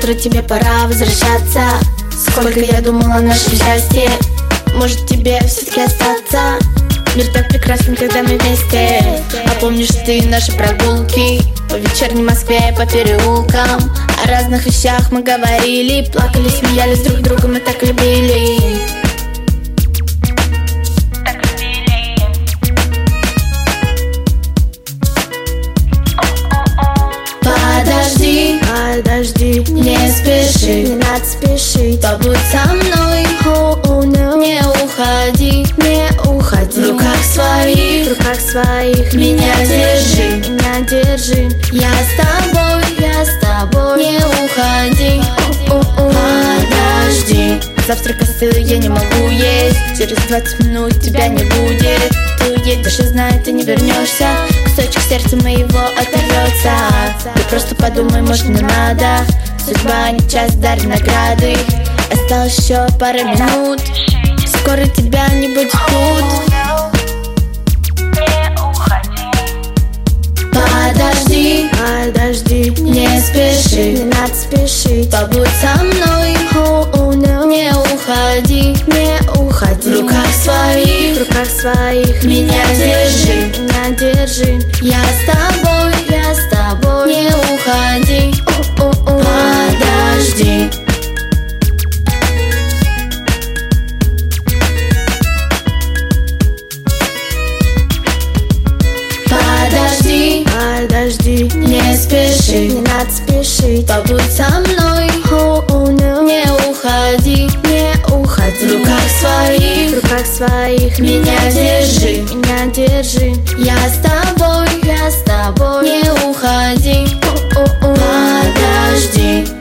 утро, тебе пора возвращаться. Сколько я думала о нашем счастье, может тебе все-таки остаться? Мир так прекрасен, когда мы вместе. А помнишь ты наши прогулки по вечерней Москве, по переулкам? О разных вещах мы говорили, плакали, смеялись друг друга, мы так любили. Подожди, подожди, не спеши, не надо спешить. Побудь со мной, не уходи, не уходи. В руках своих меня держи, меня держи. Я с тобой, не уходи. Подожди, завтрак остыл, я не могу есть. Через 20 минут тебя не будет. Ты уедешь и знаю, ты не вернешься. Кусочек сердца моего оторвется. Ты просто подумай, может не надо. Судьба не часто дарит награды. Осталось еще пара минут, скоро тебя не будет тут. Подожди, подожди, не спеши, не надо спешить. Побудь со мной, не уходи, не уходи. В руках своих меня держи, меня держи. Я с тобой, не уходи. Подожди. Подожди, подожди, не спеши, не надо спешить. Побудь со мной, не уходи, не уходи. В руках своих меня держи, меня держи. Я с тобой, не уходи. Подожди.